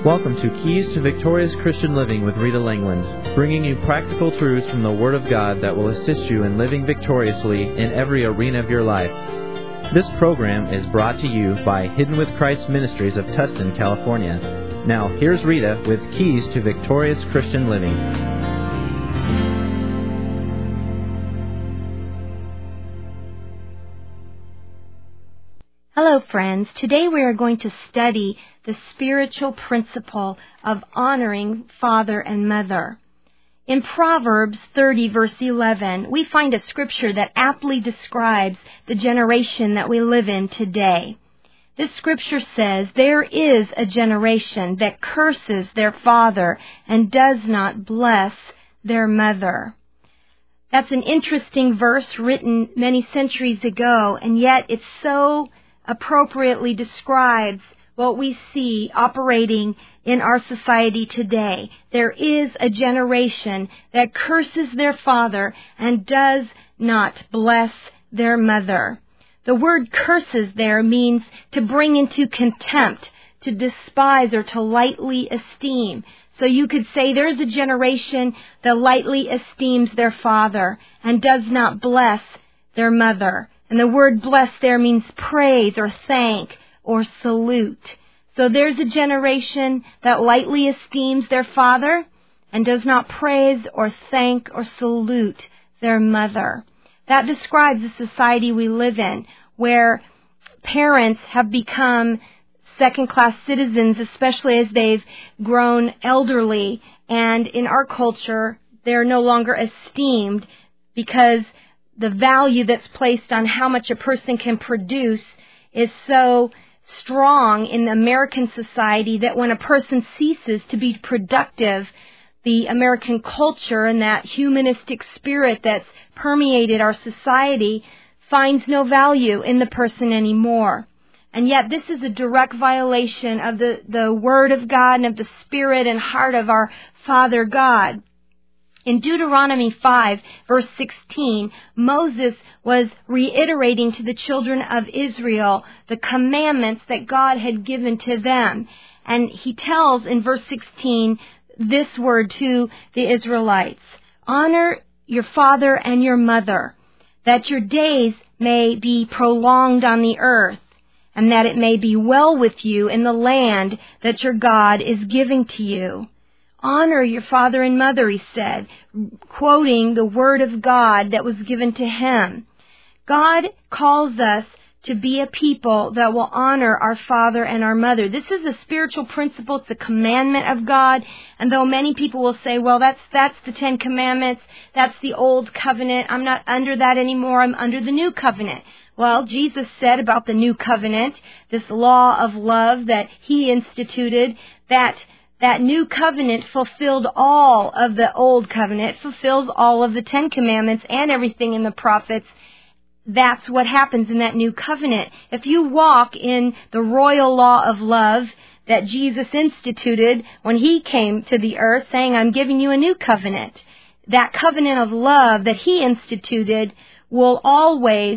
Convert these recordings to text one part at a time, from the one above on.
Welcome to Keys to Victorious Christian Living with Rita Langland, bringing you practical truths from the Word of God that will assist you in living victoriously in every arena of your life. This program is brought to you by Hidden with Christ Ministries of Tustin, California. Now, here's Rita with Keys to Victorious Christian Living. Hello, friends. Today we are going to study the spiritual principle of honoring father and mother. In Proverbs 30, verse 11, we find a scripture that aptly describes the generation that we live in today. This scripture says, "There is a generation that curses their father and does not bless their mother." That's an interesting verse written many centuries ago, and yet it so appropriately describes what we see operating in our society today. There is a generation that curses their father and does not bless their mother. The word curses there means to bring into contempt, to despise, or to lightly esteem. So you could say there's a generation that lightly esteems their father and does not bless their mother. And the word bless there means praise or thank or salute. So there's a generation that lightly esteems their father and does not praise or thank or salute their mother. That describes the society we live in, where parents have become second-class citizens, especially as they've grown elderly. And in our culture, they're no longer esteemed because the value that's placed on how much a person can produce is so strong in the American society that when a person ceases to be productive, the American culture and that humanistic spirit that's permeated our society finds no value in the person anymore. And yet this is a direct violation of the Word of God and of the Spirit and heart of our Father God. In Deuteronomy 5, verse 16, Moses was reiterating to the children of Israel the commandments that God had given to them. And he tells in verse 16 this word to the Israelites: "Honor your father and your mother, that your days may be prolonged on the earth, and that it may be well with you in the land that your God is giving to you." Honor your father and mother, he said, quoting the word of God that was given to him. God calls us to be a people that will honor our father and our mother. This is a spiritual principle. It's a commandment of God. And though many people will say, well, that's the 10 Commandments, that's the old covenant, I'm not under that anymore, I'm under the new covenant. Well, Jesus said about the new covenant, this law of love that he instituted, that new covenant fulfilled all of the old covenant, fulfills all of the 10 Commandments and everything in the prophets. That's what happens in that new covenant. If you walk in the royal law of love that Jesus instituted when he came to the earth, saying, "I'm giving you a new covenant," that covenant of love that he instituted will always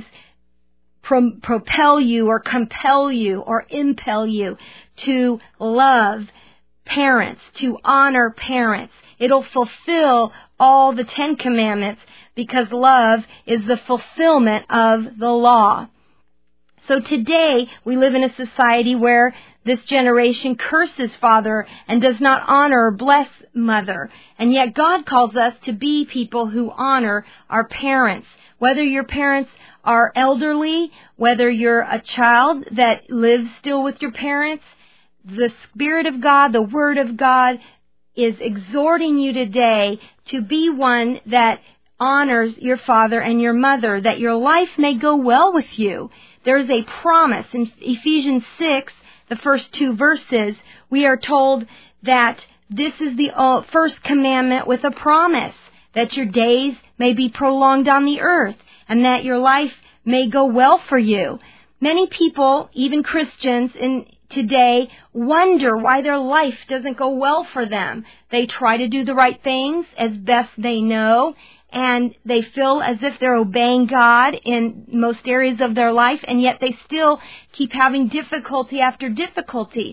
propel you or compel you or impel you to love parents, to honor parents. It'll fulfill all the 10 Commandments because love is the fulfillment of the law. So today we live in a society where this generation curses father and does not honor or bless mother. And yet God calls us to be people who honor our parents. Whether your parents are elderly, whether you're a child that lives still with your parents, the Spirit of God, the Word of God, is exhorting you today to be one that honors your father and your mother, that your life may go well with you. There's a promise. In Ephesians 6, the first 2 verses, we are told that this is the first commandment with a promise, that your days may be prolonged on the earth, and that your life may go well for you. Many people, even Christians today, wonder why their life doesn't go well for them. They try to do the right things as best they know, and they feel as if they're obeying God in most areas of their life, and yet they still keep having difficulty after difficulty.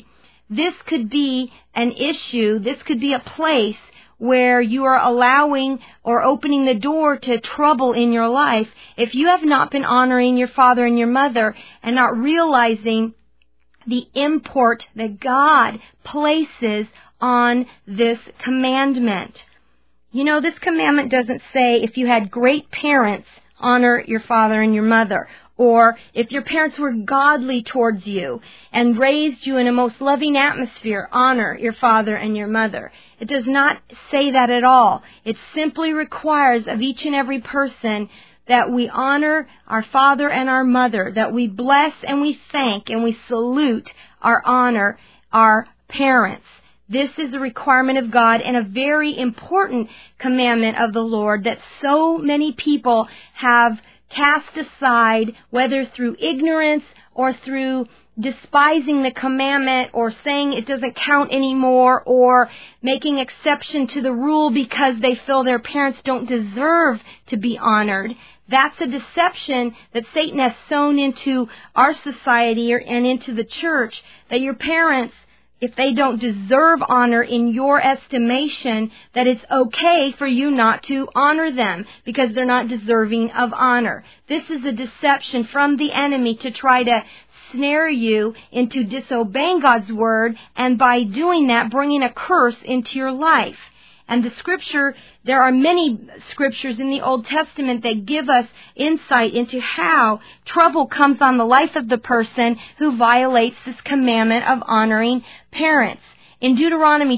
this could be an issue, this could be a place where you are allowing or opening the door to trouble in your life if you have not been honoring your father and your mother and not realizing the import that God places on this commandment. You know, this commandment doesn't say if you had great parents, honor your father and your mother. Or if your parents were godly towards you and raised you in a most loving atmosphere, honor your father and your mother. It does not say that at all. It simply requires of each and every person that we honor our father and our mother, that we bless and we thank and we salute honor our parents. This is a requirement of God and a very important commandment of the Lord that so many people have cast aside, whether through ignorance or through despising the commandment or saying it doesn't count anymore or making exception to the rule because they feel their parents don't deserve to be honored. That's a deception that Satan has sown into our society and into the church, that your parents, if they don't deserve honor in your estimation, that it's okay for you not to honor them because they're not deserving of honor. This is a deception from the enemy to try to snare you into disobeying God's word, and by doing that, bringing a curse into your life. And the scripture, there are many scriptures in the Old Testament that give us insight into how trouble comes on the life of the person who violates this commandment of honoring parents. In Deuteronomy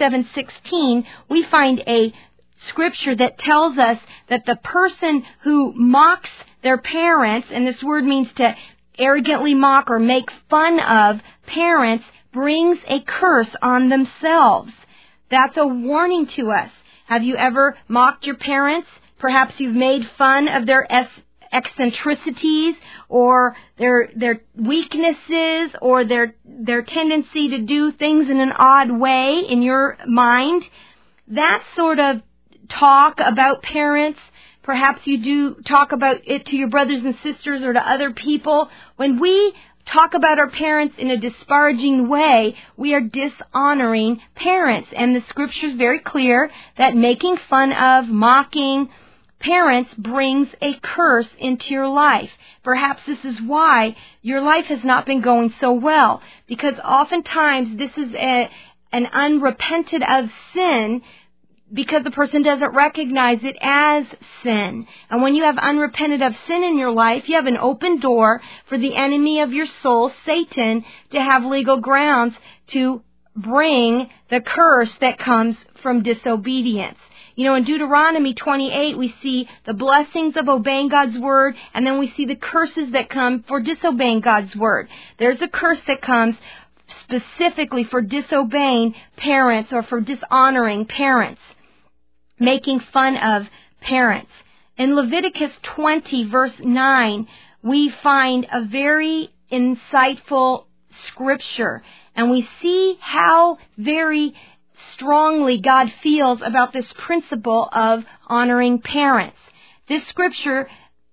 27:16, we find a scripture that tells us that the person who mocks their parents, and this word means to arrogantly mock or make fun of parents, brings a curse on themselves. That's a warning to us. Have you ever mocked your parents? Perhaps you've made fun of their eccentricities or their weaknesses or their tendency to do things in an odd way in your mind. That sort of talk about parents, perhaps you do talk about it to your brothers and sisters or to other people. When we talk about our parents in a disparaging way, we are dishonoring parents. And the scripture is very clear that making fun of, mocking parents brings a curse into your life. Perhaps this is why your life has not been going so well, because oftentimes this is an unrepented of sin, because the person doesn't recognize it as sin. And when you have unrepented of sin in your life, you have an open door for the enemy of your soul, Satan, to have legal grounds to bring the curse that comes from disobedience. You know, in Deuteronomy 28, we see the blessings of obeying God's word, and then we see the curses that come for disobeying God's word. There's a curse that comes specifically for disobeying parents or for dishonoring parents, making fun of parents. In Leviticus 20, verse 9, we find a very insightful scripture, and we see how very strongly God feels about this principle of honoring parents. This scripture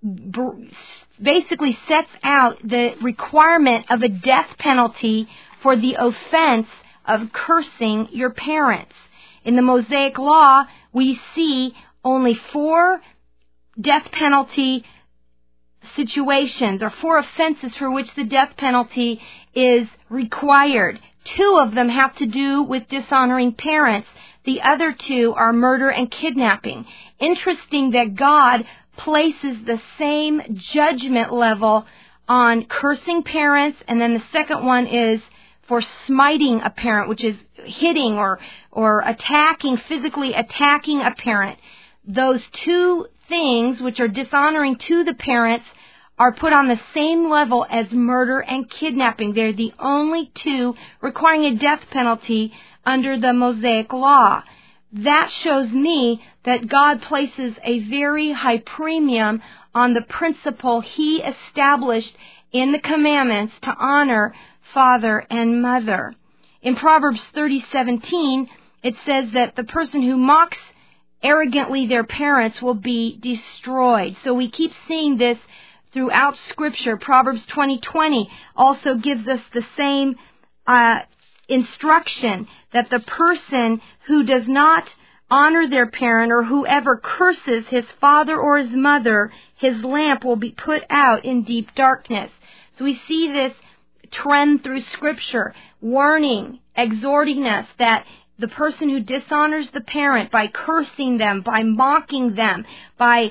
basically sets out the requirement of a death penalty for the offense of cursing your parents. In the Mosaic Law, we see only 4 death penalty situations, or 4 offenses for which the death penalty is required. 2 of them have to do with dishonoring parents. The other 2 are murder and kidnapping. Interesting that God places the same judgment level on cursing parents, and then the second one is for smiting a parent, which is hitting or attacking, physically attacking a parent. Those 2 things, which are dishonoring to the parents, are put on the same level as murder and kidnapping. They're the only 2 requiring a death penalty under the Mosaic Law. That shows me that God places a very high premium on the principle He established in the commandments to honor father and mother. In Proverbs 30:17, it says that the person who mocks arrogantly their parents will be destroyed. So we keep seeing this throughout Scripture. Proverbs 20:20 also gives us the same instruction that the person who does not honor their parent or whoever curses his father or his mother, his lamp will be put out in deep darkness. So we see this trend through Scripture, warning, exhorting us that the person who dishonors the parent by cursing them, by mocking them, by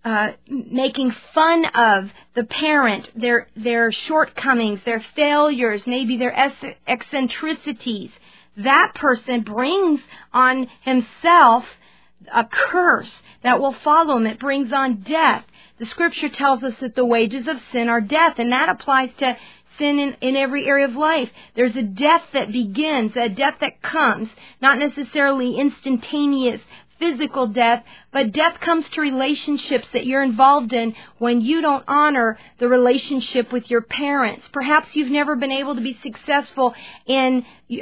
making fun of the parent, their shortcomings, their failures, maybe their eccentricities, that person brings on himself a curse that will follow him. It brings on death. The Scripture tells us that the wages of sin are death, and that applies to sin in every area of life. There's a death that begins, a death that comes, not necessarily instantaneous physical death, but death comes to relationships that you're involved in when you don't honor the relationship with your parents. Perhaps you've never been able to be successful in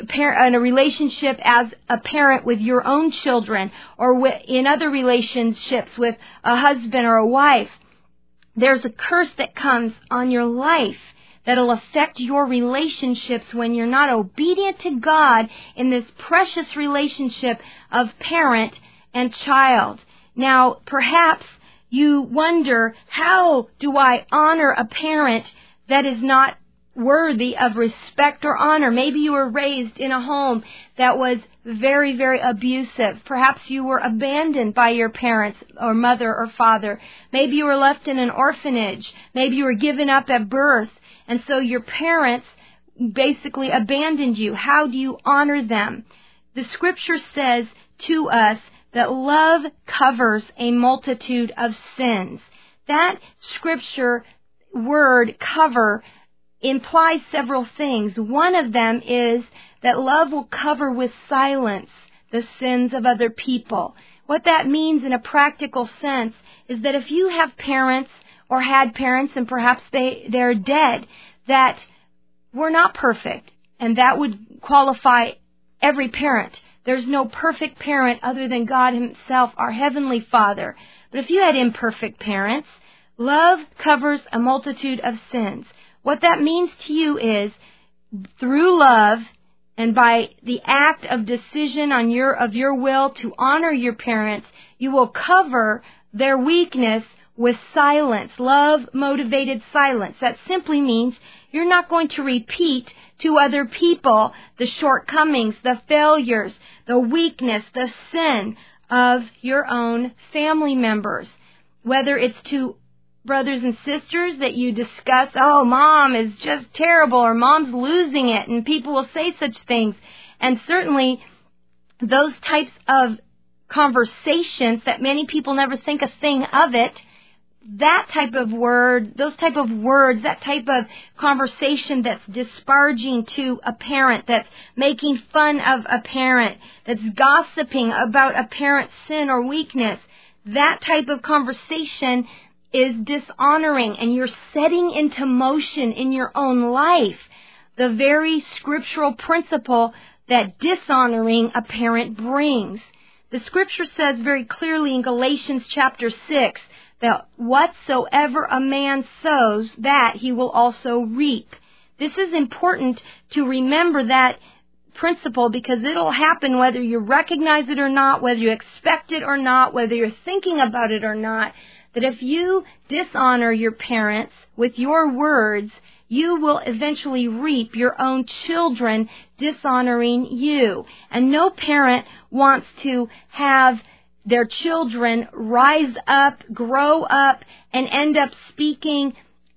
a relationship as a parent with your own children, or in other relationships with a husband or a wife. There's a curse that comes on your life that'll affect your relationships when you're not obedient to God in this precious relationship of parent and child. Now, perhaps you wonder, how do I honor a parent that is not worthy of respect or honor? Maybe you were raised in a home that was very, very abusive. Perhaps you were abandoned by your parents or mother or father. Maybe you were left in an orphanage. Maybe you were given up at birth. And so your parents basically abandoned you. How do you honor them? The Scripture says to us that love covers a multitude of sins. That Scripture word, cover, implies several things. One of them is that love will cover with silence the sins of other people. What that means in a practical sense is that if you have parents or had parents, and perhaps they're dead, that were not perfect, and that would qualify every parent. There's no perfect parent other than God Himself, our Heavenly Father. But if you had imperfect parents, love covers a multitude of sins. What that means to you is, through love and by the act of decision of your will to honor your parents, you will cover their weakness with silence, love-motivated silence. That simply means you're not going to repeat to other people the shortcomings, the failures, the weakness, the sin of your own family members. Whether it's to brothers and sisters that you discuss, oh, mom is just terrible, or mom's losing it, and people will say such things. And certainly those types of conversations that many people never think a thing of it, that type of word, those type of words, that type of conversation that's disparaging to a parent, that's making fun of a parent, that's gossiping about a parent's sin or weakness, that type of conversation is dishonoring, and you're setting into motion in your own life the very scriptural principle that dishonoring a parent brings. The Scripture says very clearly in Galatians chapter 6 that whatsoever a man sows, that he will also reap. This is important to remember that principle, because it'll happen whether you recognize it or not, whether you expect it or not, whether you're thinking about it or not, that if you dishonor your parents with your words, you will eventually reap your own children dishonoring you. And no parent wants to have their children rise up, grow up, and end up speaking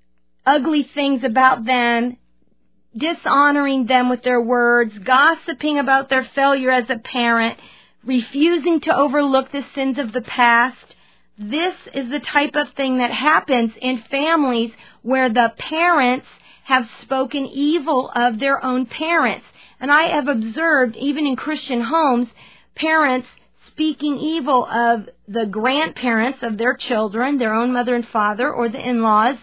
ugly things about them, dishonoring them with their words, gossiping about their failure as a parent, refusing to overlook the sins of the past. This is the type of thing that happens in families where the parents have spoken evil of their own parents. And I have observed, even in Christian homes, parents speaking evil of the grandparents of their children, their own mother and father, or the in-laws.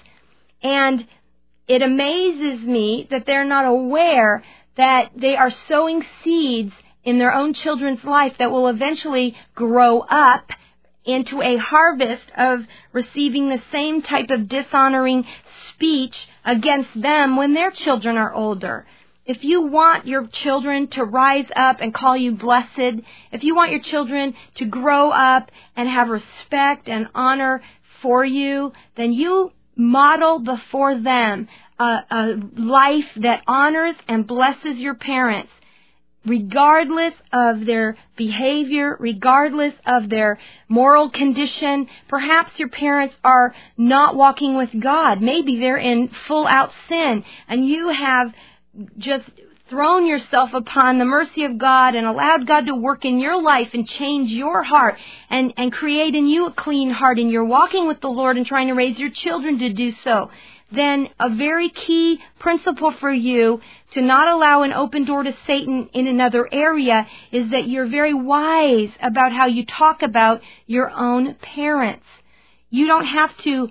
And it amazes me that they're not aware that they are sowing seeds in their own children's life that will eventually grow up into a harvest of receiving the same type of dishonoring speech against them when their children are older. If you want your children to rise up and call you blessed, if you want your children to grow up and have respect and honor for you, then you model before them a life that honors and blesses your parents, regardless of their behavior, regardless of their moral condition. Perhaps your parents are not walking with God. Maybe they're in full-out sin, and you have just thrown yourself upon the mercy of God and allowed God to work in your life and change your heart and create in you a clean heart, and you're walking with the Lord and trying to raise your children to do so, then a very key principle for you to not allow an open door to Satan in another area is that you're very wise about how you talk about your own parents. You don't have to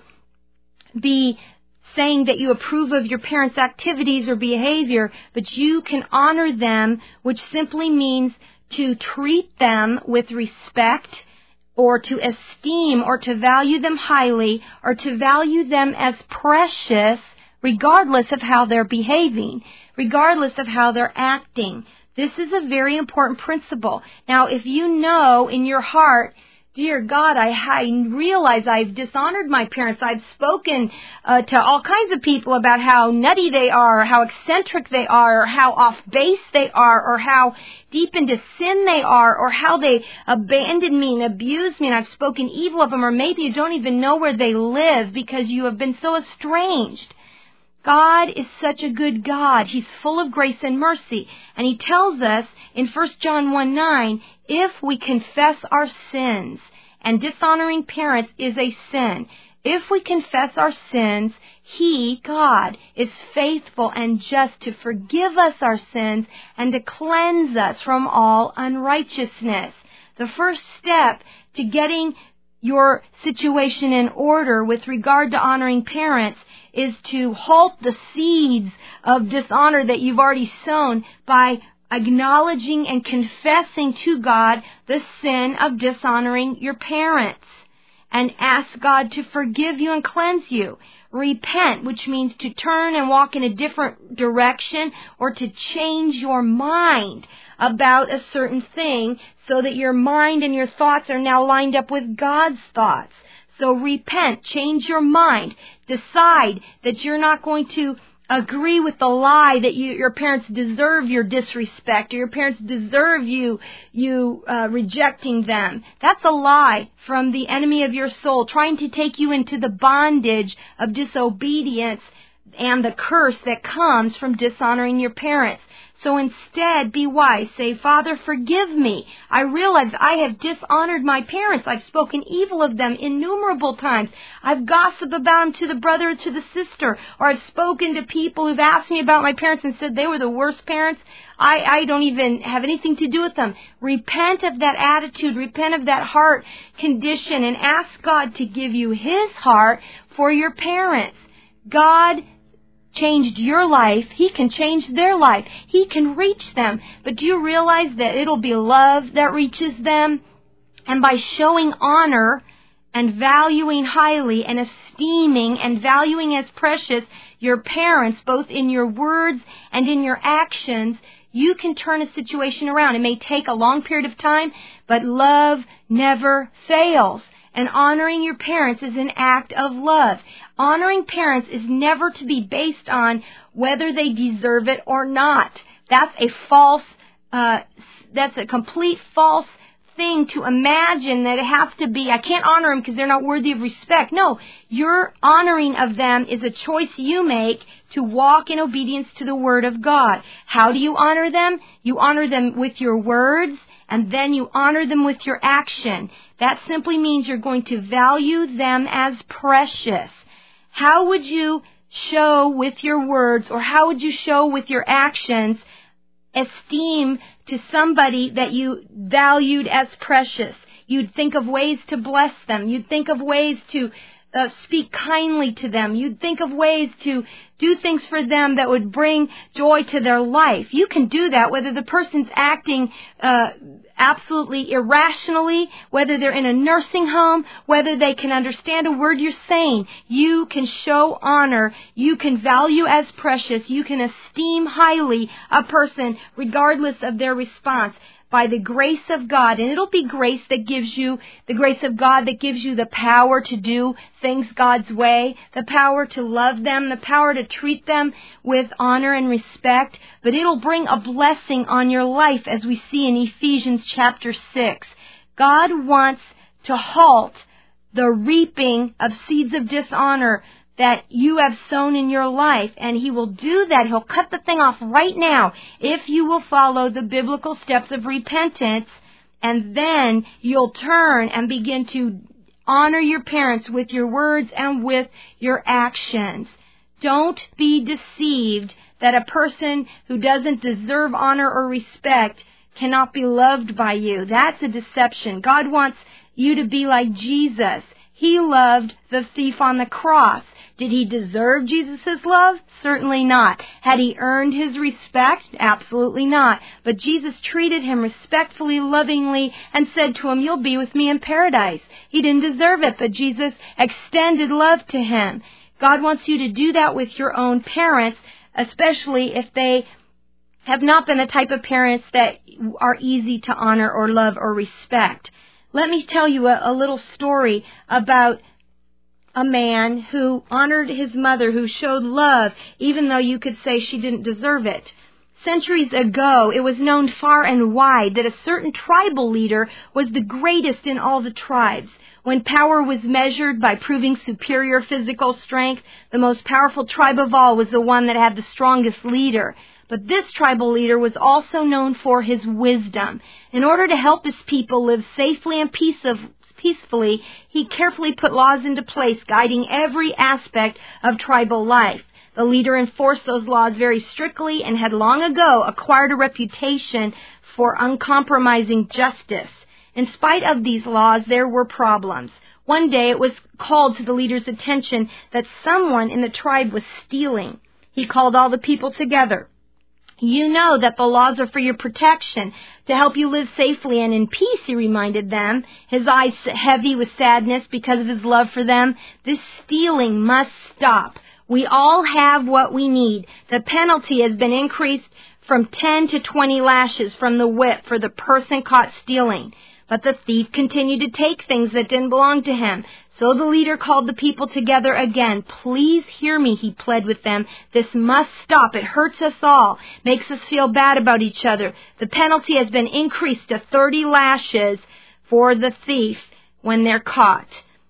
be saying that you approve of your parents' activities or behavior, but you can honor them, which simply means to treat them with respect, or to esteem, or to value them highly, or to value them as precious, regardless of how they're behaving, regardless of how they're acting. This is a very important principle. Now, if you know in your heart, dear God, I realize I've dishonored my parents. I've spoken to all kinds of people about how nutty they are, or how eccentric they are, or how off base they are, or how deep into sin they are, or how they abandoned me and abused me, and I've spoken evil of them, or maybe you don't even know where they live because you have been so estranged. God is such a good God. He's full of grace and mercy. And He tells us in 1 John 1:9, if we confess our sins, and dishonoring parents is a sin, if we confess our sins, He, God, is faithful and just to forgive us our sins and to cleanse us from all unrighteousness. The first step to getting your situation in order with regard to honoring parents is to halt the seeds of dishonor that you've already sown by acknowledging and confessing to God the sin of dishonoring your parents, and ask God to forgive you and cleanse you. Repent, which means to turn and walk in a different direction, or to change your mind about a certain thing so that your mind and your thoughts are now lined up with God's thoughts. So repent, change your mind, decide that you're not going to agree with the lie that your parents deserve your disrespect, or your parents deserve you rejecting them. That's a lie from the enemy of your soul, trying to take you into the bondage of disobedience and the curse that comes from dishonoring your parents. So instead, be wise. Say, Father, forgive me. I realize I have dishonored my parents. I've spoken evil of them innumerable times. I've gossiped about them to the brother or to the sister. Or I've spoken to people who've asked me about my parents and said they were the worst parents. I don't even have anything to do with them. Repent of that attitude. Repent of that heart condition, and ask God to give you His heart for your parents. God changed your life. He can change their life. He can reach them. But do you realize that it'll be love that reaches them? And by showing honor and valuing highly and esteeming and valuing as precious your parents, both in your words and in your actions, you can turn a situation around. It may take a long period of time, but love never fails. And honoring your parents is an act of love. Honoring parents is never to be based on whether they deserve it or not. That's a complete false thing to imagine that it has to be, I can't honor them because they're not worthy of respect. No, your honoring of them is a choice you make to walk in obedience to the Word of God. How do you honor them? You honor them with your words, and then you honor them with your action. That simply means you're going to value them as precious. How would you show with your words, or how would you show with your actions, esteem to somebody that you valued as precious? You'd think of ways to bless them. You'd think of ways to speak kindly to them. You'd think of ways to do things for them that would bring joy to their life. You can do that whether the person's acting absolutely irrationally, whether they're in a nursing home, whether they can understand a word you're saying. You can show honor. You can value as precious. You can esteem highly a person regardless of their response by the grace of God. And it'll be grace that gives you, the grace of God that gives you the power to do things God's way, the power to love them, the power to treat them with honor and respect. But it'll bring a blessing on your life, as we see in Ephesians chapter 6. God wants to halt the reaping of seeds of dishonor that you have sown in your life, and He will do that. He'll cut the thing off right now if you will follow the biblical steps of repentance, and then you'll turn and begin to honor your parents with your words and with your actions. Don't be deceived that a person who doesn't deserve honor or respect cannot be loved by you. That's a deception. God wants you to be like Jesus. He loved the thief on the cross. Did he deserve Jesus' love? Certainly not. Had he earned his respect? Absolutely not. But Jesus treated him respectfully, lovingly, and said to him, "You'll be with me in paradise." He didn't deserve it, but Jesus extended love to him. God wants you to do that with your own parents, especially if they have not been the type of parents that are easy to honor or love or respect. Let me tell you a little story about a man who honored his mother, who showed love, even though you could say she didn't deserve it. Centuries ago, it was known far and wide that a certain tribal leader was the greatest in all the tribes. When power was measured by proving superior physical strength, the most powerful tribe of all was the one that had the strongest leader. But this tribal leader was also known for his wisdom. In order to help his people live safely and peacefully, he carefully put laws into place guiding every aspect of tribal life. The leader enforced those laws very strictly and had long ago acquired a reputation for uncompromising justice. In spite of these laws, there were problems. One day it was called to the leader's attention that someone in the tribe was stealing. He called all the people together. "You know that the laws are for your protection, to help you live safely and in peace," he reminded them, his eyes heavy with sadness because of his love for them. "This stealing must stop. We all have what we need. The penalty has been increased from 10 to 20 lashes from the whip for the person caught stealing." But the thief continued to take things that didn't belong to him. So the leader called the people together again. "Please hear me," he pled with them. "This must stop. It hurts us all, makes us feel bad about each other. The penalty has been increased to 30 lashes for the thief when they're caught."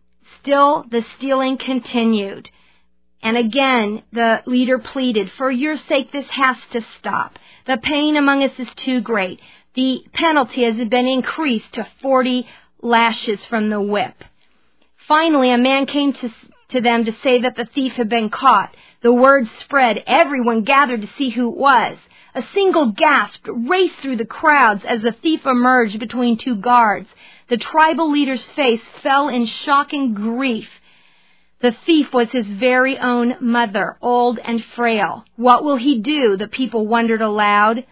Still, the stealing continued. And again, the leader pleaded, "For your sake, this has to stop. The pain among us is too great. The penalty has been increased to 40 lashes from the whip." Finally, a man came to them to say that the thief had been caught. The word spread. Everyone gathered to see who it was. A single gasp raced through the crowds as the thief emerged between two guards. The tribal leader's face fell in shocking grief. The thief was his very own mother, old and frail. What will he do? The people wondered aloud.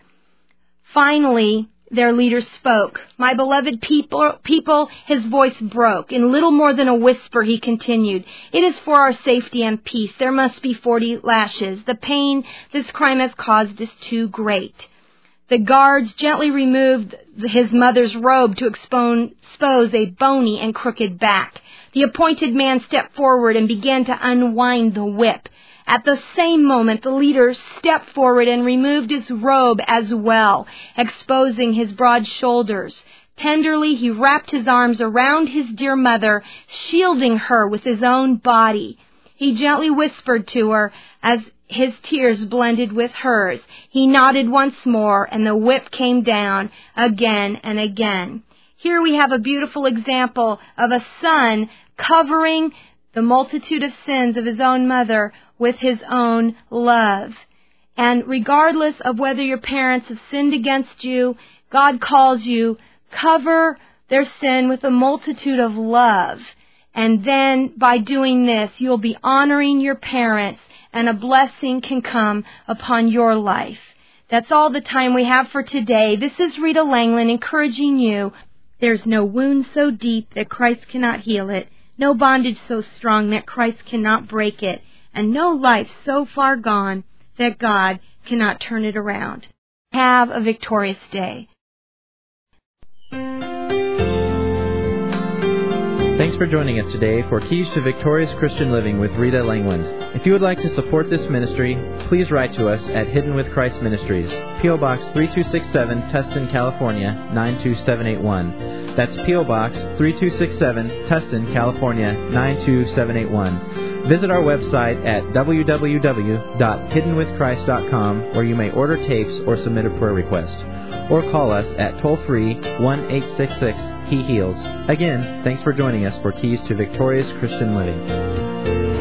Finally, their leader spoke. "My beloved people," his voice broke. In little more than a whisper, he continued, "It is for our safety and peace. There must be 40 lashes. The pain this crime has caused is too great." The guards gently removed his mother's robe to expose a bony and crooked back. The appointed man stepped forward and began to unwind the whip. At the same moment, the leader stepped forward and removed his robe as well, exposing his broad shoulders. Tenderly, he wrapped his arms around his dear mother, shielding her with his own body. He gently whispered to her as his tears blended with hers. He nodded once more, and the whip came down again and again. Here we have a beautiful example of a son covering the multitude of sins of his own mother with his own love. And regardless of whether your parents have sinned against you, God calls you, cover their sin with a multitude of love. And then by doing this, you'll be honoring your parents, and a blessing can come upon your life. That's all the time we have for today. This is Rita Langland encouraging you. There's no wound so deep that Christ cannot heal it, no bondage so strong that Christ cannot break it, and no life so far gone that God cannot turn it around. Have a victorious day. Thanks for joining us today for Keys to Victorious Christian Living with Rita Langland. If you would like to support this ministry, please write to us at Hidden with Christ Ministries, P.O. Box 3267, Tustin, California, 92781. That's P.O. Box 3267, Tustin, California, 92781. Visit our website at www.hiddenwithchrist.com, where you may order tapes or submit a prayer request. Or call us at toll-free 1-866-HE-HEALS. Again, thanks for joining us for Keys to Victorious Christian Living.